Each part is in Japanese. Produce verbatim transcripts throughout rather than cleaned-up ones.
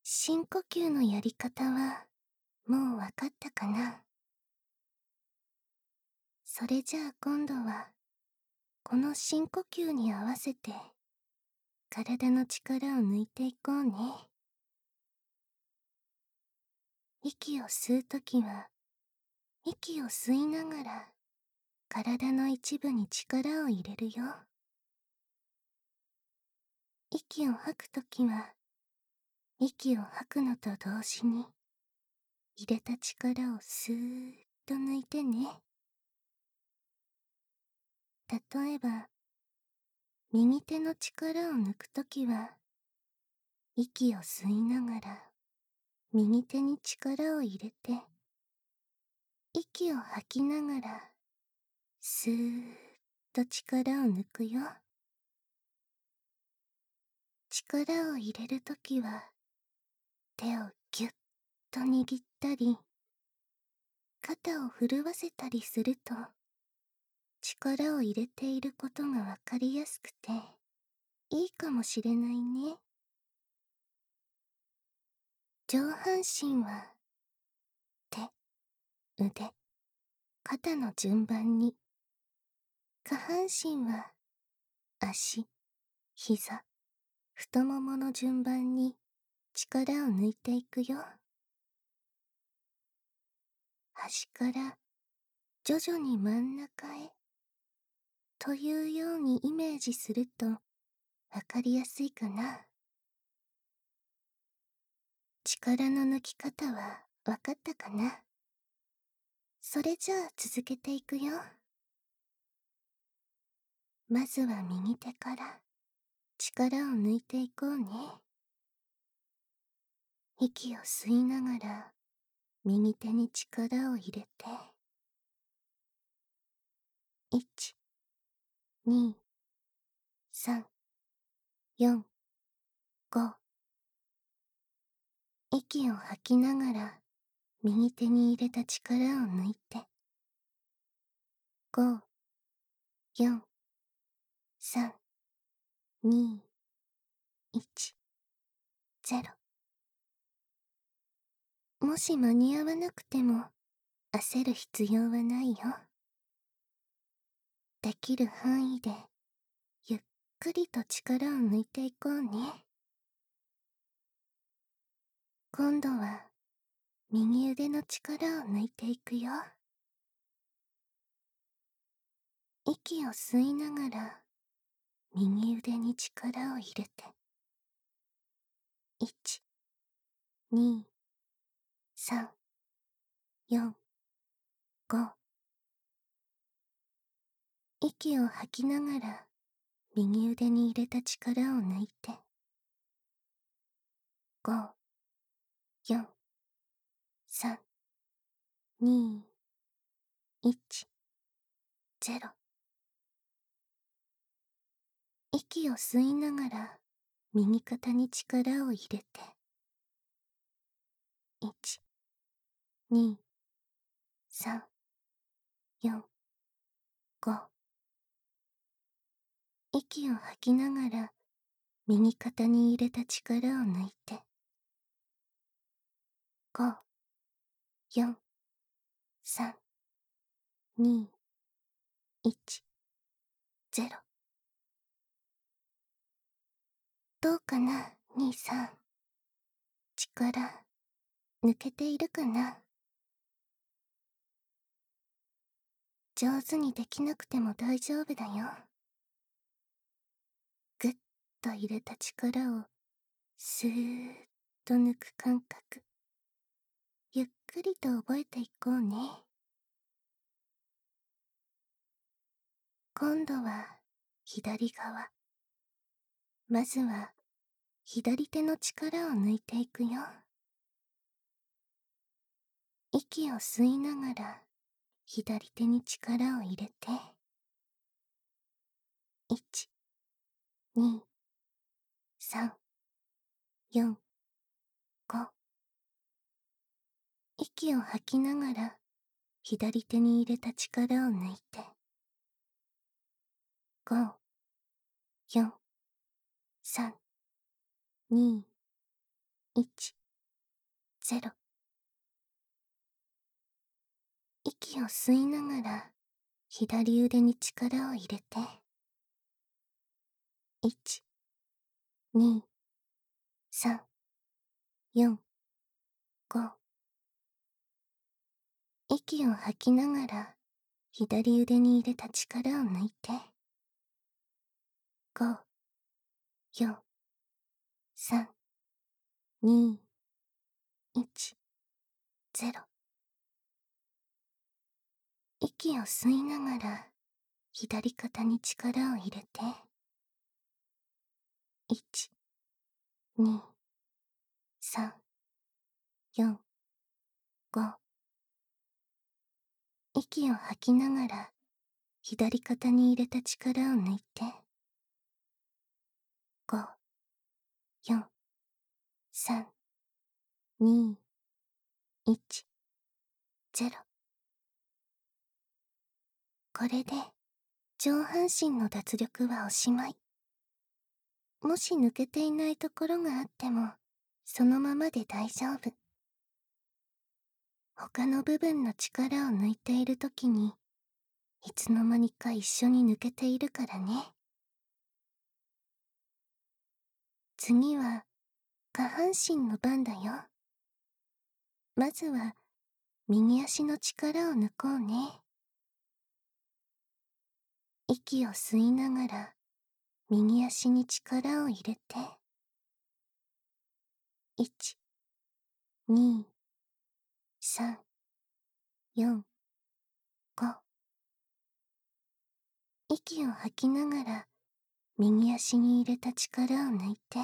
深呼吸のやり方はもうわかったかな？それじゃあ今度はこの深呼吸に合わせて体の力を抜いていこうね。息を吸うときは息を吸いながら体の一部に力を入れるよ。息を吐くときは息を吐くのと同時に入れた力をスーッと抜いてね。例えば右手の力を抜くときは息を吸いながら右手に力を入れて息を吐きながらスーッと力を抜くよ。力を入れるときは手をぎゅっと握ったり肩を震わせたりすると力を入れていることがわかりやすくていいかもしれないね。上半身は手、腕、肩の順番に、下半身は足、膝、太ももの順番に力を抜いていくよ。端から徐々に真ん中へというようにイメージするとわかりやすいかな。力の抜き方はわかったかな？それじゃあ続けていくよ。まずは右手から力を抜いていこうね。息を吸いながら右手に力を入れていち、に、さん、よん、ご。息を吐きながら右手に入れた力を抜いてご、よん、さん、に、いち、ゼロ。もし間に合わなくても焦る必要はないよ。できる範囲でゆっくりと力を抜いていこうね。今度は右腕の力を抜いていくよ。息を吸いながら右腕に力を入れていち、に、さん、よん、ご。息を吐きながら右腕に入れた力を抜いてご、よん、さん、に、いち、ゼロ。息を吸いながら右肩に力を入れていち、に、さん、よん、ご。息を吐きながら右肩に入れた力を抜いてご、よん、さん、に、いち、ゼロ。どうかな、兄さん。力抜けているかな？上手にできなくても大丈夫だよ。ぐっと入れた力をスーッと抜く感覚、ゆっくりと覚えていこうね。今度は左側。まずは左手の力を抜いていくよ。息を吸いながら左手に力を入れていち、に、さん、よん、ご。息を吐きながら左手に入れた力を抜いてご、よん、さん、に、 いち、ゼロ。息を吸いながら左腕に力を入れて、いち、に、さん、よん、ご。息を吐きながら左腕に入れた力を抜いて、ご、よん、さん、に、いち、ゼロ。息を吸いながら左肩に力を入れて、いち、に、さん、よん、ご。息を吐きながら左肩に入れた力を抜いて、ご、よん、さん、に、いち、ゼロ。これで上半身の脱力はおしまい。もし抜けていないところがあっても、そのままで大丈夫。他の部分の力を抜いているときに、いつの間にか一緒に抜けているからね。次は下半身の番だよ。まずは右足の力を抜こうね。息を吸いながら右足に力を入れて、いち、に、さん、よん、ご。息を吐きながら右足に入れた力を抜いて、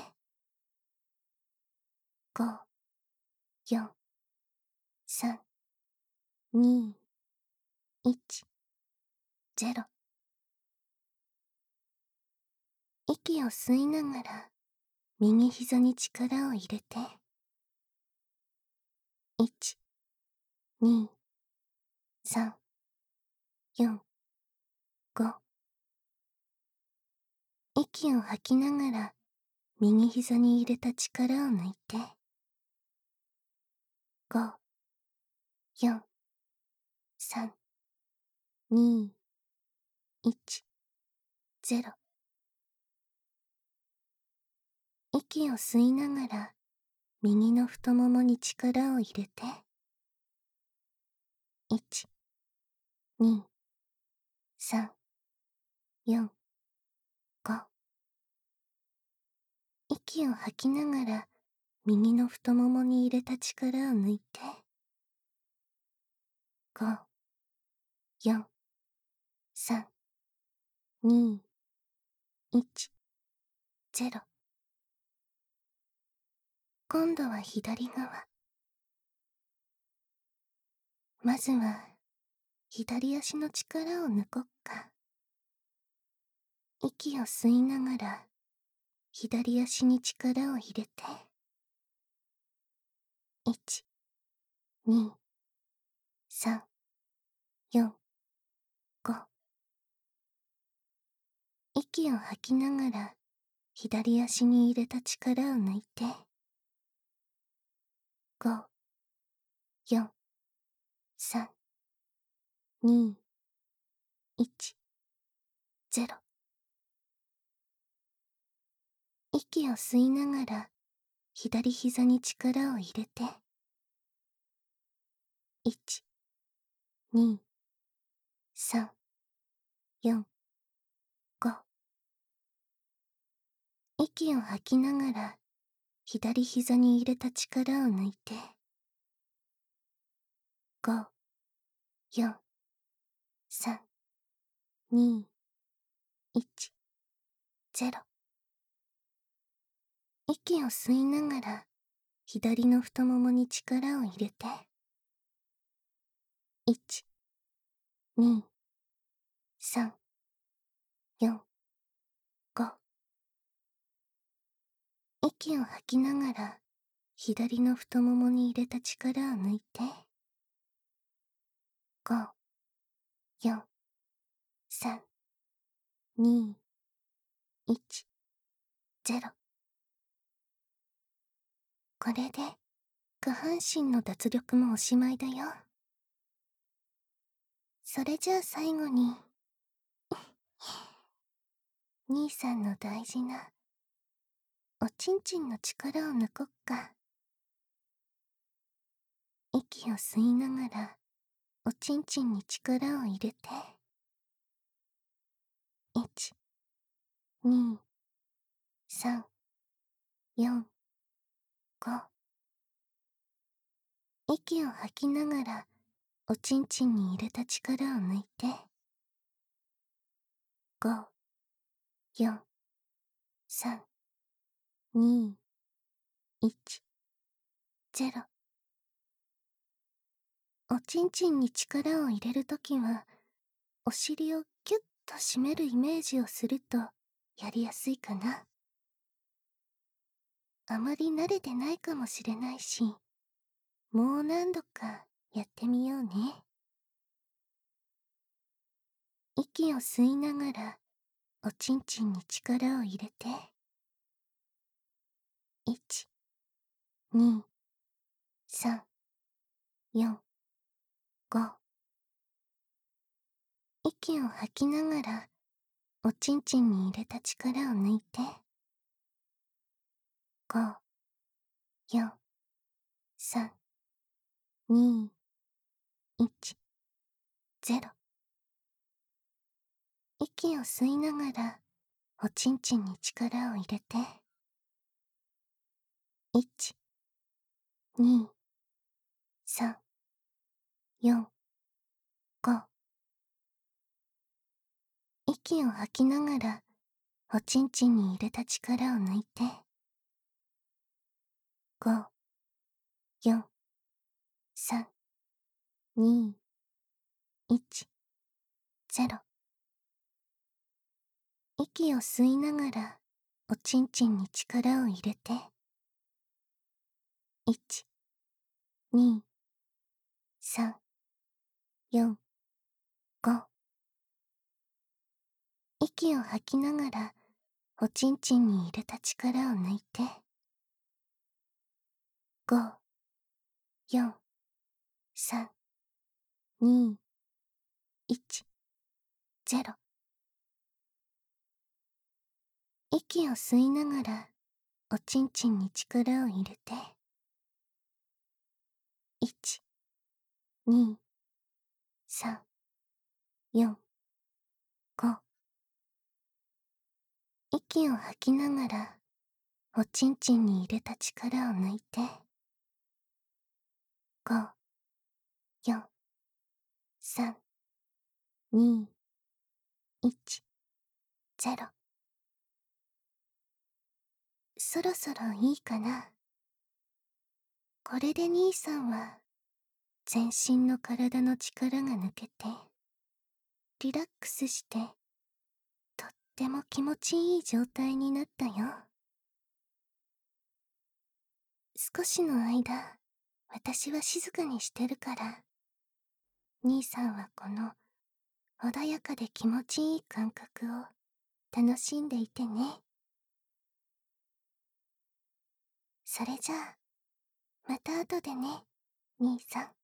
ご、よん、さん、に、いち、ゼロ。息を吸いながら右膝に力を入れて、いち、に、さん、よん、ご。息を吐きながら右膝に入れた力を抜いて、ご、よん、さん、に、いち、ゼロ。息を吸いながら右の太ももに力を入れて、いち、に、さん、よん、ご。息を吐きながら右の太ももに入れた力を抜いて、ご、よん、さん、に、いち、ゼロ。今度は左側。まずは左足の力を抜こっか。息を吸いながら左足に力を入れて、いち、に、さん、よん、ご。息を吐きながら左足に入れた力を抜いて、ご、よん、さん、に、いち、ゼロ。息を吸いながら左膝に力を入れて、いち、に、さん、よん、ご。息を吐きながら左膝に入れた力を抜いて、ご、よん、さん、に、いち、ゼロ。息を吸いながら左の太ももに力を入れて、いち、に、さん、よん、ご。息を吐きながら左の太ももに入れた力を抜いて、ご、よん、さん、に、いち、ゼロ。 これで下半身の脱力もおしまいだよ。それじゃあ最後に兄さんの大事なおちんちんの力を抜こっか。息を吸いながらおちんちんに力を入れて、いち、に、さん、よん、ご。息を吐きながらおちんちんに入れた力を抜いて、ご、よん、さん、に、いち、ゼロ。おちんちんに力を入れるときは、お尻をキュッと締めるイメージをするとやりやすいかな。あまり慣れてないかもしれないし、もう何度かやってみようね。息を吸いながらおちんちんに力を入れて、いち、に、さん、よん、ご。息を吐きながらおちんちんに入れた力を抜いて、ご、よん、さん、に、いち、ゼロ。息を吸いながらおちんちんに力を入れて、いち、に、さん、よん、ご。息を吐きながらおちんちんに入れた力を抜いて、ご、よん、さん、に、いち、ゼロ。息を吸いながらおちんちんに力を入れて、いち、に、さん、よん、ご。息を吐きながらおちんちんに入れた力を抜いて、ご、よん、さん、に、いち、ゼロ。息を吸いながらおちんちんに力を入れて、いち、に、さん、よん、ご。息を吐きながらおちんちんに入れた力を抜いて、ご、よん、さん、に、いち、ゼロ。そろそろいいかな。これで兄さんは全身の体の力が抜けて、リラックスして、とっても気持ちいい状態になったよ。少しの間、私は静かにしてるから、兄さんはこの穏やかで気持ちいい感覚を楽しんでいてね。それじゃあ、また後でね、兄さん。